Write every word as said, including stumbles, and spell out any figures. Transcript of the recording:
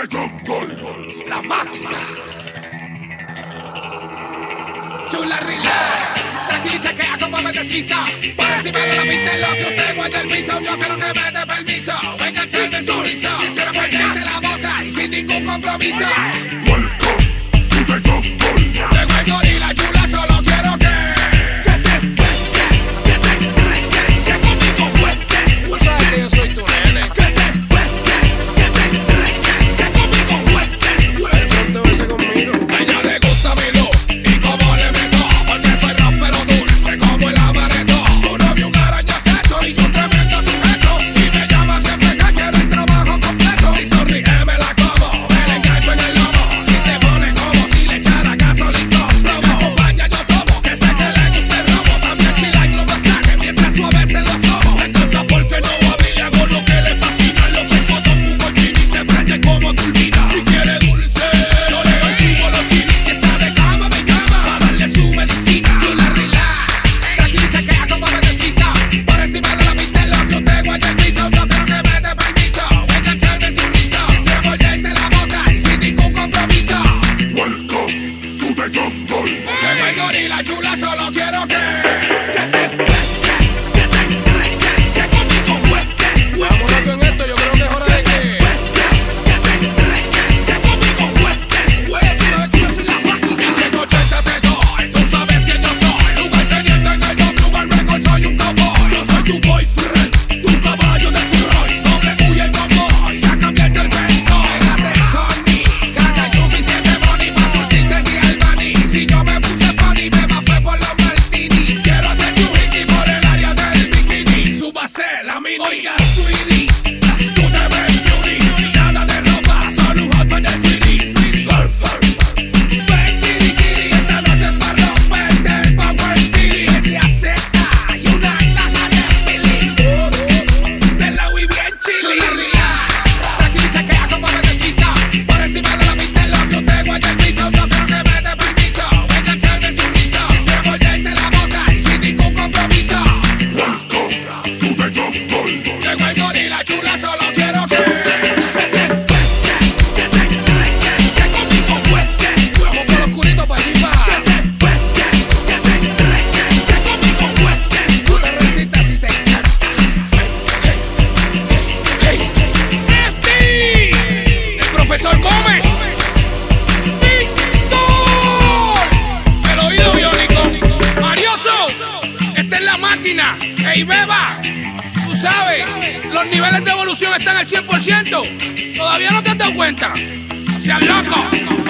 Jungle, la máquina. Chula relax, tranquila y chequea cómo me desliza. Por encima de la pista lo que usted guaya el piso. Yo quiero que me dé permiso, venga a echarme en su rizo. Quisiera perderte la boca y sin ningún compromiso. welcome to the jungle. Llegó el gorila chula, solo quiero que Que te cuentes, que te entregues, que conmigo cuentes. Tú sabes que yo soy tu nene. Que te cuentes, que te entregues, que conmigo cuentes. El frente verse conmigo. A ella le gusta mi look y cómo le meto, porque soy rapero dulce como el amaretto. Tu novio un araña seco y yo un tremendo sujeto. Y me llama siempre que quiere el trabajo completo. Si sonríe me la como, me la engancho en el lomo. Y se pone como si le echara gasolina. Si me acompaña yo tomo, que sé que le gusta el robo. También chila y lo masaje mientras lo ves en los ojos. Me encanta porque no habla y hago lo que le fascina. Lo fresco de un cochino y se prende como turbina. Si quiere dulce, yo le doy su golosina. Y si está de cama me llama para darle su medicina. Chula relax, tranquila y chequea cómo me desliza. Por encima de la pista lo que usted guaya el piso. Yo creo que me dé permiso, venga a echarme su rizo. Quisiera morderte la boca y sin ningún compromiso. Welcome to the jungle. Llegó el gorila chula, solo quiero que Que te cuentes, que te entregues, que conmigo cuentes. Vámonos con esto, yo creo que es hora de que Que te cuentes, que te entregues, que conmigo cuentes. Güey, tú sabes que yo soy la máquina. Y ciento ochenta te doy, tú sabes que yo soy lugar teniente en el top, lugar record, soy un cowboy. Yo soy tu boyfriend, tu caballo de Troy. Doble Q y el convoy, a cambiarte el peso. Pégate, honey, que acá hay suficiente money pa' surtirte ni al maní. Si yo me puse funny, me bafé por los martinis. Quiero hacer tu hickey por el área del bikini. Súbase la mini. Oiga, sweetie, tú te ves beauty. Nada de ropa, solo un hot man de Tweety. Ven, kitty, kitty, esta noche es para romperte el Power City. Media Z y una caja de feeling. De la Wii bien chili. Chula relax, tranquila y chequea cómo me desliza. Por encima de la pista lo que usted guaya el piso. Yo creo que me dé permiso, venga a echarme su rizo. Quisiera morderte la boca y sin ningún compromiso. Welcome to the jungle. Llegó el gorila chula, solo quiero que Que te cuentes, que te entregues, que conmigo cuentes. Vamos por lo oscurito para arriba. Que te cuentes, que te entregues, que conmigo cuentes. Tú te recitas y te encanta. Hey, hey, hey. F D, el profesor Gómez. Víctor, el oído biónico. Marioso, esta es la máquina. Ey, beba. Tú sabes, los niveles de evolución están al cien por ciento. ¿Todavía no te has dado cuenta? No seas loco.